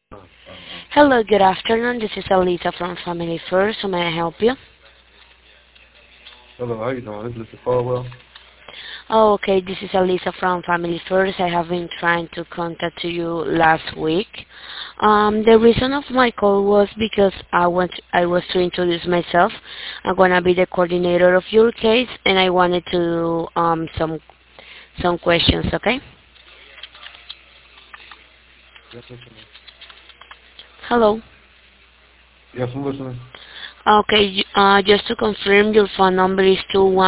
Hello, good afternoon. This is Alisa from Family First. How may I help you? Hello, how you doing? This is Mr. Falwell. Oh, okay. This is Alisa from Family First. I have been trying to contact you last week. The reason of my call was because I was to introduce myself. I'm gonna be the coordinator of your case, and I wanted to some questions. Okay. Yes, listening. Hello. Yes, I'm listening. Okay. Just to confirm, your phone number is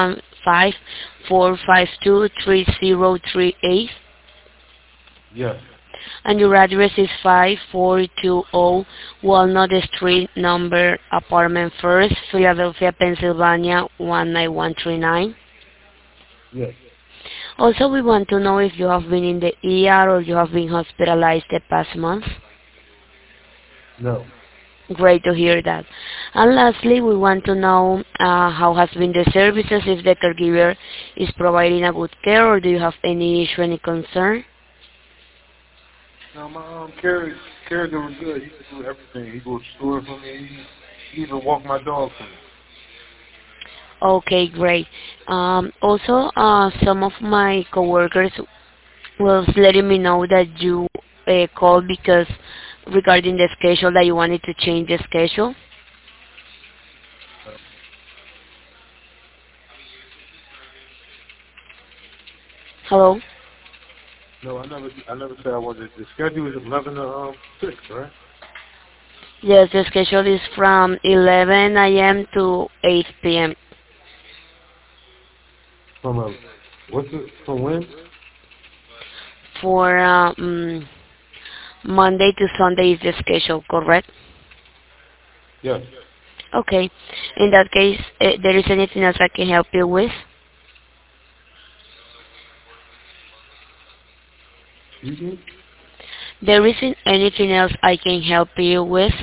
215-452-3038. Yes, And your address is 5420 Walnut Street, number apartment first, Philadelphia, Pennsylvania 19139. yes. Also, we want to know if you have been in the ER or you have been hospitalized the past month. No. Great to hear that. And lastly, we want to know how has been the services, if the caregiver is providing a good care, or do you have any issue, any concern? No, my Carrie doing good. He can do everything. He goes to store for me. He even walk my dog for me. Okay, great. Also, some of my coworkers was letting me know that you called because regarding the schedule that you wanted to change the schedule. No, Hello? no, I never said I wanted. The schedule is 11 to 6, right? Yes, the schedule is from 11 a.m. to 8 p.m. From what's it? From when? For Monday to Sunday is the schedule, correct? Yes. Okay. In that case, there is anything else I can help you with? Excuse me. There isn't anything else I can help you with?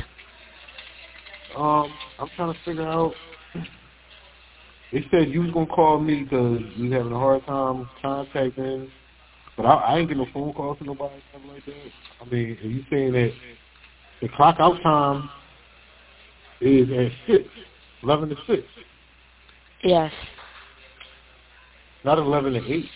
I'm trying to figure out. They said you was gonna call me because we having a hard time contacting. But I ain't getting no phone calls from nobody, nothing like that. I mean, are you saying that the clock out time is at 6, 11 to 6, Yes. not 11 to 8?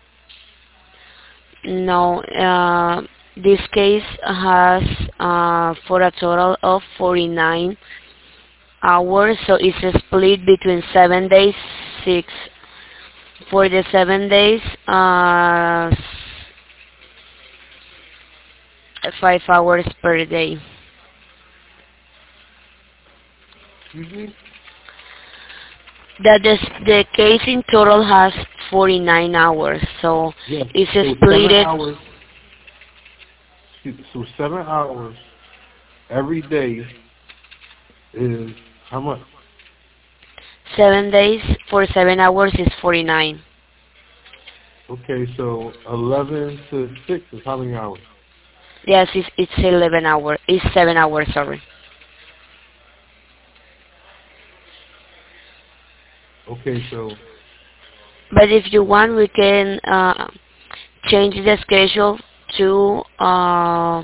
No, this case has for a total of 49 hours, so it's a split between 7 days, 6 for the 7 days, 5 hours per day. Excuse me? That the case in total has 49 hours, so Yes. it's So 7 split hours, so 7 hours every day is how much? 7 days for 7 hours is 49. Okay, so 11 to 6 is how many hours? Yes, it's 11 hours. It's 7 hours, sorry. Okay, so, But if you want, we can change the schedule to uh,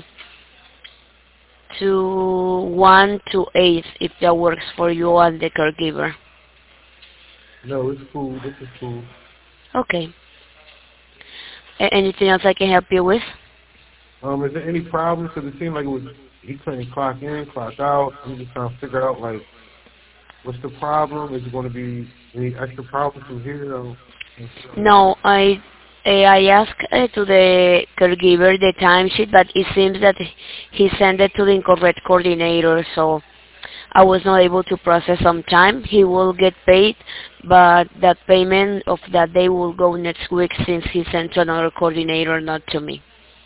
to 1 to 8 if that works for you and the caregiver. no, it's cool. This is cool. Okay. Anything else I can help you with? Is there any problems? Because it seemed like it was, he couldn't clock in, clock out. I'm just trying to figure out, like, what's the problem? Is it going to be any extra problems from here? No, I asked to the caregiver the timesheet, but it seems that he sent it to the incorrect coordinator, so I was not able to process some time. He will get paid, but that payment of that day will go next week since he sent to another coordinator, not to me.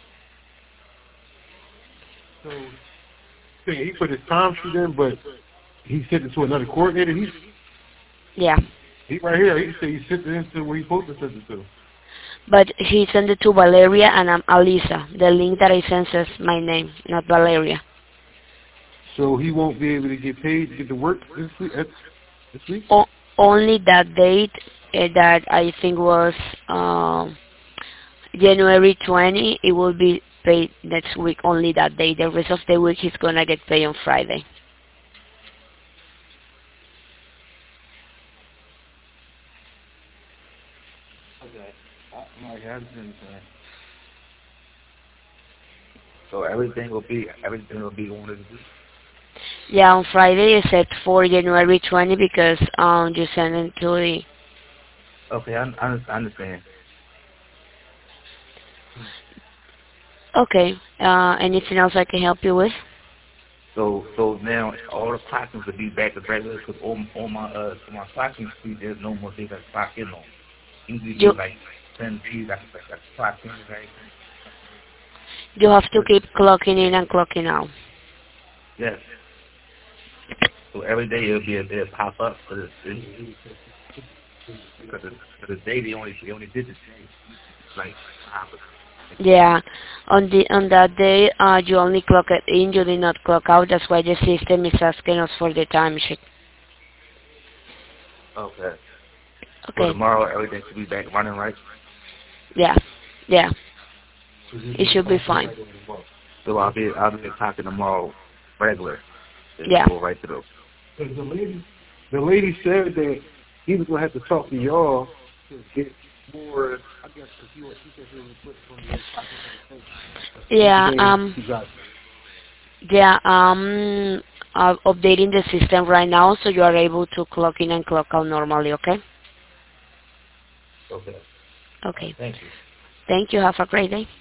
So he put his time sheet in, but he sent it to another coordinator. Yeah, He right here. He said he sent it into where he's supposed to send it to. but he sent it to Valeria and I'm Alisa. The link that I sent says my name, not Valeria. So he won't be able to get paid to get to work this week. This week? Only that date that I think was January 20, it will be paid next week only that day. The rest of the week he's gonna get paid on Friday. Okay. Like I understand. So everything will be on this week. Yeah, on Friday except for January 20 because you sent it to the. Okay, I understand. Okay. Anything else I can help you with? So now all the clockings will be back to regular because on my clocking sheet there's no more things that clock in on. Usually You be like 10 P's that clock in and everything. you have to keep clocking in and clocking out. Yes. So every day it'll pop up because the day they only did the day like 5 Yeah. On that day, you only clock it in. You did not clock out. That's why the system is asking us for the timesheet. Okay. So Okay. tomorrow everything should be back running, right? Yeah. Yeah. It should be fine. So I'll be clocking tomorrow regular. And Yeah. go right to the. Because the lady said that he was gonna have to talk to y'all to get more. I guess because he said he was put from the pocket. Yeah. He got Yeah. Updating the system right now, so you are able to clock in and clock out normally. Okay. Okay. Okay. Thank you. Thank you. Have a great day.